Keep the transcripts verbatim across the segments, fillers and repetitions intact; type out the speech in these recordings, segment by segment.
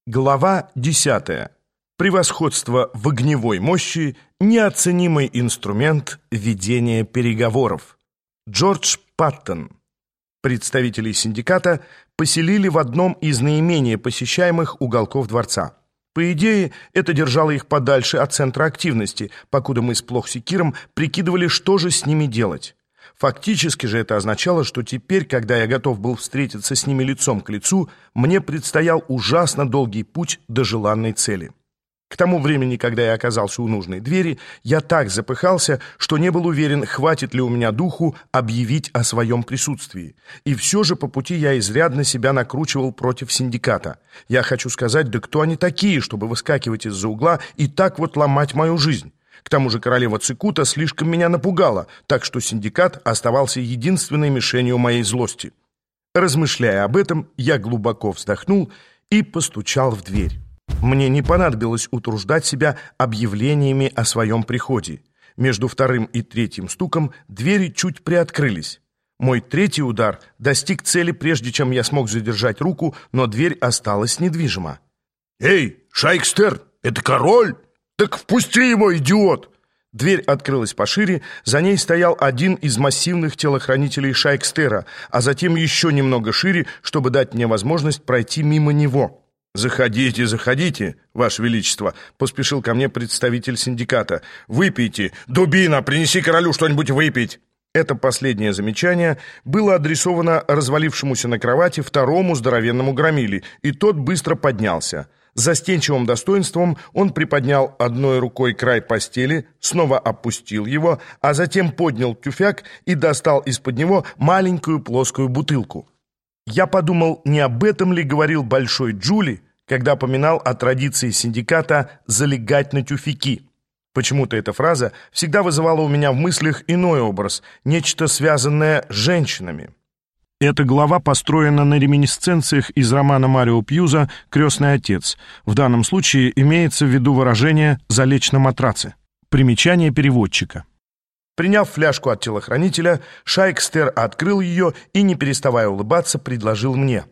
Глава десятая. Превосходство в огневой мощи – неоценимый инструмент ведения переговоров. Джордж Паттон. Представителей синдиката поселили в одном из наименее посещаемых уголков дворца. По идее, это держало их подальше от центра активности, покуда мы с Плохсикиром прикидывали, что же с ними делать. Фактически же это означало, что теперь, когда я готов был встретиться с ними лицом к лицу, мне предстоял ужасно долгий путь до желанной цели. К тому времени, когда я оказался у нужной двери, я так запыхался, что не был уверен, хватит ли у меня духу объявить о своем присутствии. И все же по пути я изрядно себя накручивал против синдиката. Я хочу сказать, да кто они такие, чтобы выскакивать из-за угла и так вот ломать мою жизнь? К тому же королева Цикута слишком меня напугала, так что синдикат оставался единственной мишенью моей злости. Размышляя об этом, я глубоко вздохнул и постучал в дверь. Мне не понадобилось утруждать себя объявлениями о своем приходе. Между вторым и третьим стуком двери чуть приоткрылись. Мой третий удар достиг цели, прежде чем я смог задержать руку, но дверь осталась недвижима. «Эй, Шайкстер, это король? Так впусти его, идиот!» Дверь открылась пошире, за ней стоял один из массивных телохранителей Шайкстера, а затем еще немного шире, чтобы дать мне возможность пройти мимо него. «Заходите, заходите, Ваше Величество», — поспешил ко мне представитель синдиката. «Выпейте! Дубина, принеси королю что-нибудь выпить!» Это последнее замечание было адресовано развалившемуся на кровати второму здоровенному громиле, и тот быстро поднялся. С застенчивым достоинством он приподнял одной рукой край постели, снова опустил его, а затем поднял тюфяк и достал из-под него маленькую плоскую бутылку. Я подумал, не об этом ли говорил Большой Джули, когда поминал о традиции синдиката залегать на тюфяки. Почему-то эта фраза всегда вызывала у меня в мыслях иной образ, нечто связанное с женщинами. Эта глава построена на реминисценциях из романа Марио Пьюза «Крестный отец». В данном случае имеется в виду выражение «залечь на матраце». Примечание переводчика. Приняв фляжку от телохранителя, Шайкстер открыл ее и, не переставая улыбаться, предложил мне.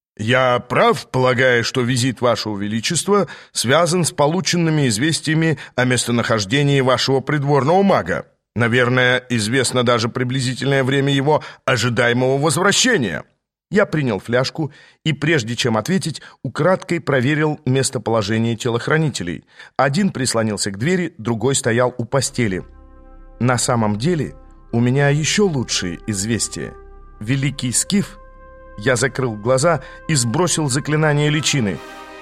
«Я прав, полагая, что визит Вашего Величества связан с полученными известиями о местонахождении вашего придворного мага. Наверное, известно даже приблизительное время его ожидаемого возвращения». Я принял фляжку и, прежде чем ответить, украдкой проверил местоположение телохранителей. Один прислонился к двери, другой стоял у постели. На самом деле, у меня еще лучшие известия. Великий Скиф... Я закрыл глаза и сбросил заклинание личины.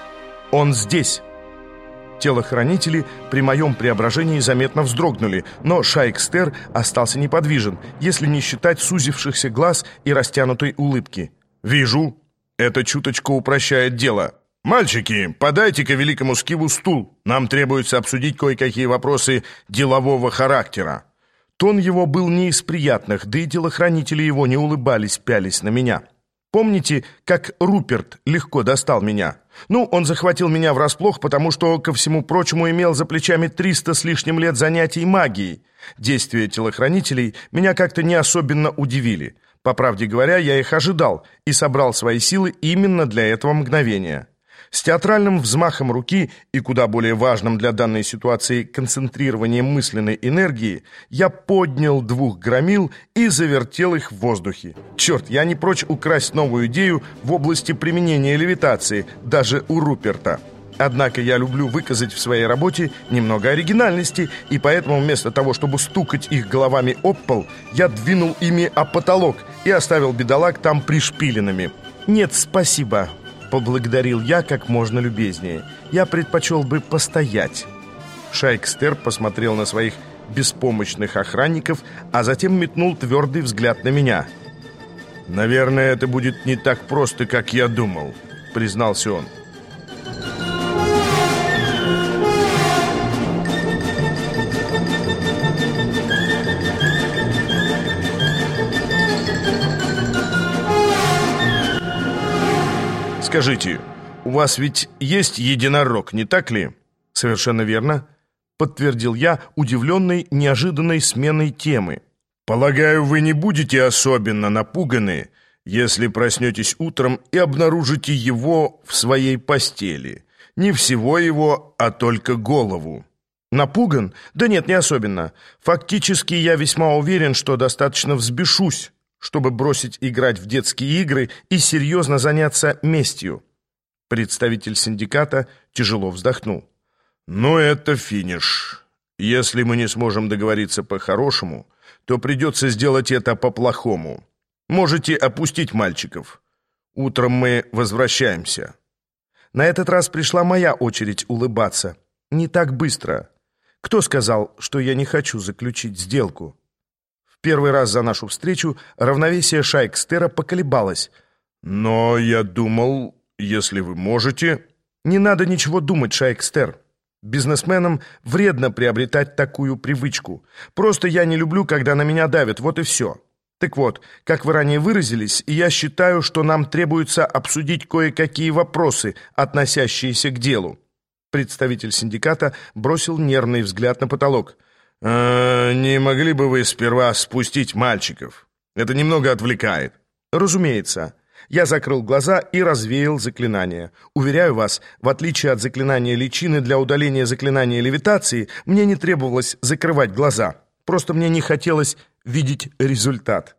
«Он здесь!» Телохранители при моем преображении заметно вздрогнули, но Шайкстер остался неподвижен, если не считать сузившихся глаз и растянутой улыбки. «Вижу. Это чуточку упрощает дело. Мальчики, подайте-ка великому Скифу стул. Нам требуется обсудить кое-какие вопросы делового характера». Тон его был не из приятных, да и телохранители его не улыбались, пялись на меня. Помните, как Руперт легко достал меня? Ну, он захватил меня врасплох, потому что, ко всему прочему, имел за плечами триста с лишним лет занятий магией. Действия телохранителей меня как-то не особенно удивили. По правде говоря, я их ожидал и собрал свои силы именно для этого мгновения. С театральным взмахом руки и куда более важным для данной ситуации концентрированием мысленной энергии я поднял двух громил и завертел их в воздухе. Черт, я не прочь украсть новую идею в области применения левитации, даже у Руперта. Однако я люблю выказать в своей работе немного оригинальности, и поэтому вместо того, чтобы стукать их головами об пол, я двинул ими об потолок и оставил бедолаг там пришпиленными. «Нет, спасибо», — поблагодарил я как можно любезнее. «Я предпочел бы постоять». Шайкстер посмотрел на своих беспомощных охранников, а затем метнул твердый взгляд на меня. «Наверное, это будет не так просто, как я думал», — признался он. «Скажите, у вас ведь есть единорог, не так ли?» «Совершенно верно», — подтвердил я, удивленный неожиданной сменой темы. «Полагаю, вы не будете особенно напуганы, если проснетесь утром и обнаружите его в своей постели. Не всего его, а только голову. Напуган? Да нет, не особенно. Фактически я весьма уверен, что достаточно взбешусь, чтобы бросить играть в детские игры и серьезно заняться местью. Представитель синдиката тяжело вздохнул. «Ну, это финиш. Если мы не сможем договориться по-хорошему, то придется сделать это по-плохому. Можете опустить мальчиков. Утром мы возвращаемся». На этот раз пришла моя очередь улыбаться. Не так быстро. Кто сказал, что я не хочу заключить сделку? В первый раз за нашу встречу равновесие Шайкстера поколебалось. «Но я думал, если вы можете...» «Не надо ничего думать, Шайкстер. Бизнесменам вредно приобретать такую привычку. Просто я не люблю, когда на меня давят, вот и все. Так вот, как вы ранее выразились, я считаю, что нам требуется обсудить кое-какие вопросы, относящиеся к делу». Представитель синдиката бросил нервный взгляд на потолок. «Э, «Не могли бы вы сперва спустить мальчиков? Это немного отвлекает». «Разумеется». Я закрыл глаза и развеял заклинание. Уверяю вас, в отличие от заклинания личины для удаления заклинания левитации, мне не требовалось закрывать глаза. Просто мне не хотелось видеть результат.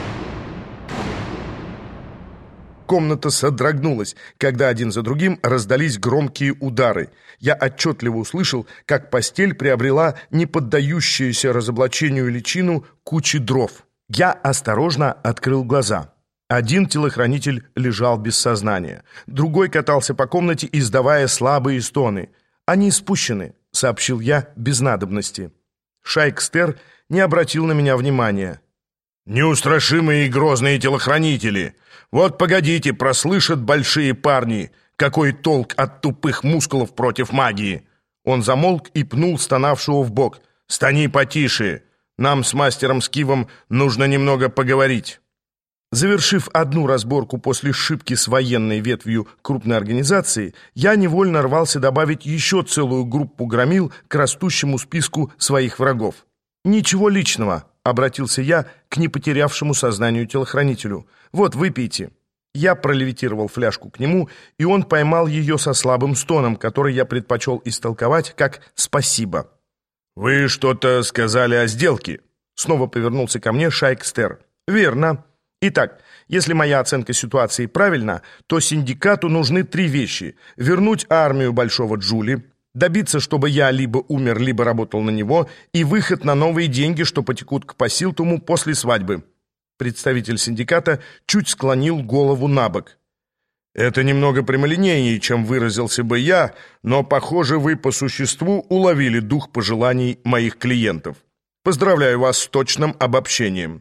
Комната содрогнулась, когда один за другим раздались громкие удары. Я отчетливо услышал, как постель приобрела неподдающуюся разоблачению личину кучи дров. Я осторожно открыл глаза. Один телохранитель лежал без сознания. Другой катался по комнате, издавая слабые стоны. «Они спущены», — сообщил я без надобности. Шайкстер не обратил на меня внимания. «Неустрашимые и грозные телохранители! Вот погодите, прослышат большие парни! Какой толк от тупых мускулов против магии!» Он замолк и пнул стонавшего в бок. «Стани потише! Нам с мастером Скивом нужно немного поговорить!» Завершив одну разборку после сшибки с военной ветвью крупной организации, я невольно рвался добавить еще целую группу громил к растущему списку своих врагов. «Ничего личного», — обратился я к непотерявшему сознанию телохранителю. «Вот, выпейте». Я пролевитировал фляжку к нему, и он поймал ее со слабым стоном, который я предпочел истолковать как «спасибо». «Вы что-то сказали о сделке?» Снова повернулся ко мне Шайкстер. «Верно. Итак, если моя оценка ситуации правильна, то синдикату нужны три вещи. Вернуть армию Большого Джули, добиться, чтобы я либо умер, либо работал на него, и выход на новые деньги, что потекут к Пасилтуму после свадьбы». Представитель синдиката чуть склонил голову на бок. «Это немного прямолинейнее, чем выразился бы я, но, похоже, вы по существу уловили дух пожеланий моих клиентов. Поздравляю вас с точным обобщением».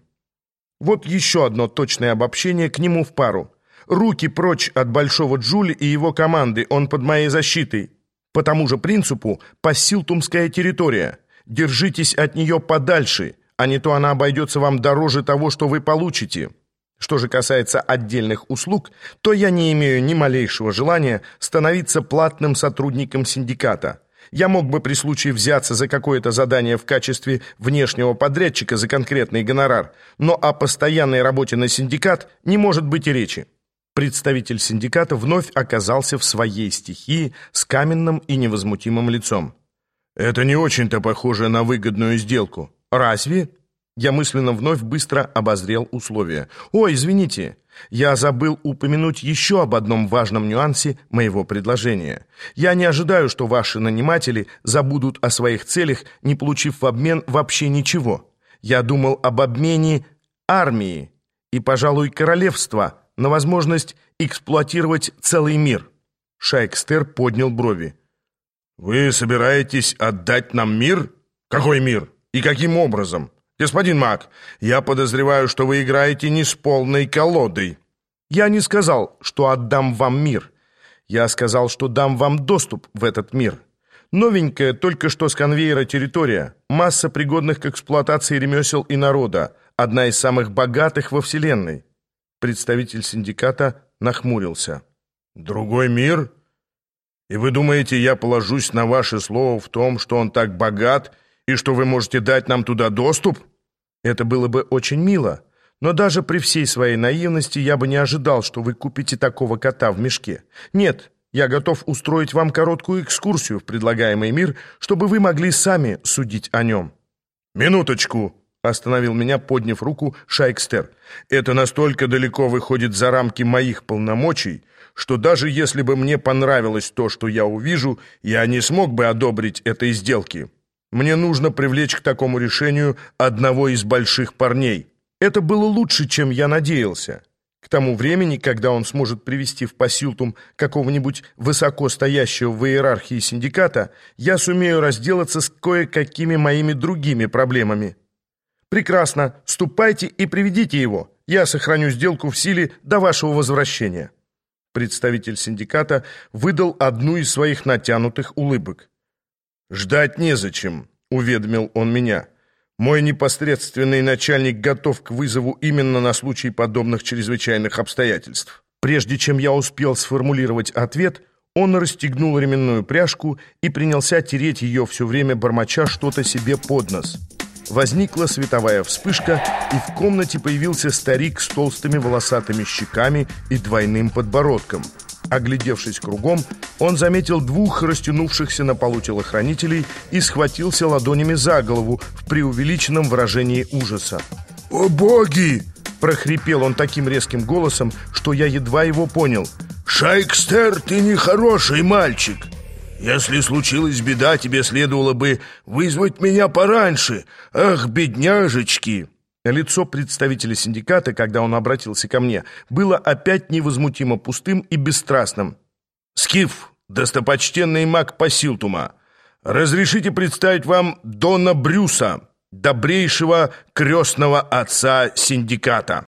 Вот еще одно точное обобщение к нему в пару. «Руки прочь от Большого Джули и его команды, он под моей защитой. По тому же принципу Пассилтумская территория. Держитесь от нее подальше, а не то она обойдется вам дороже того, что вы получите. Что же касается отдельных услуг, то я не имею ни малейшего желания становиться платным сотрудником синдиката. Я мог бы при случае взяться за какое-то задание в качестве внешнего подрядчика за конкретный гонорар, но о постоянной работе на синдикат не может быть и речи». Представитель синдиката вновь оказался в своей стихии с каменным и невозмутимым лицом. «Это не очень-то похоже на выгодную сделку». «Разве?» Я мысленно вновь быстро обозрел условия. «Ой, извините, я забыл упомянуть еще об одном важном нюансе моего предложения. Я не ожидаю, что ваши наниматели забудут о своих целях, не получив в обмен вообще ничего. Я думал об обмене армии и, пожалуй, королевства на возможность эксплуатировать целый мир». Шайкстер поднял брови. «Вы собираетесь отдать нам мир? Какой мир? И каким образом? Господин маг, я подозреваю, что вы играете не с полной колодой». «Я не сказал, что отдам вам мир. Я сказал, что дам вам доступ в этот мир. Новенькая, только что с конвейера территория, масса пригодных к эксплуатации ремесел и народа, одна из самых богатых во Вселенной». Представитель синдиката нахмурился. «Другой мир? И вы думаете, я положусь на ваше слово в том, что он так богат, и что вы можете дать нам туда доступ?» «Это было бы очень мило, Но даже при всей своей наивности я бы не ожидал, что вы купите такого кота в мешке. Нет, я готов устроить вам короткую экскурсию в предлагаемый мир, чтобы вы могли сами судить о нем». «Минуточку», — остановил меня, подняв руку, Шайкстер. «Это настолько далеко выходит за рамки моих полномочий, что даже если бы мне понравилось то, что я увижу, я не смог бы одобрить этой сделки. Мне нужно привлечь к такому решению одного из больших парней». Это было лучше, чем я надеялся. К тому времени, когда он сможет привести в Пасилтум какого-нибудь высокостоящего в иерархии синдиката, я сумею разделаться с кое-какими моими другими проблемами. Прекрасно, ступайте и приведите его. Я сохраню сделку в силе до вашего возвращения. Представитель синдиката выдал одну из своих натянутых улыбок. «Ждать незачем», — уведомил он меня. «Мой непосредственный начальник готов к вызову именно на случай подобных чрезвычайных обстоятельств». Прежде чем я успел сформулировать ответ, он расстегнул ременную пряжку и принялся тереть ее все время, бормоча что-то себе под нос. Возникла световая вспышка, и в комнате появился старик с толстыми волосатыми щеками и двойным подбородком. Оглядевшись кругом, он заметил двух растянувшихся на полу телохранителей и схватился ладонями за голову в преувеличенном выражении ужаса. «О боги!» — прохрипел он таким резким голосом, что я едва его понял. «Шайкстер, ты нехороший мальчик! Если случилась беда, тебе следовало бы вызвать меня пораньше. Ах, бедняжечки!» Лицо представителя синдиката, когда он обратился ко мне, было опять невозмутимо пустым и бесстрастным. «Скиф, достопочтенный маг Пасилтума, разрешите представить вам Дона Брюса, добрейшего крестного отца синдиката».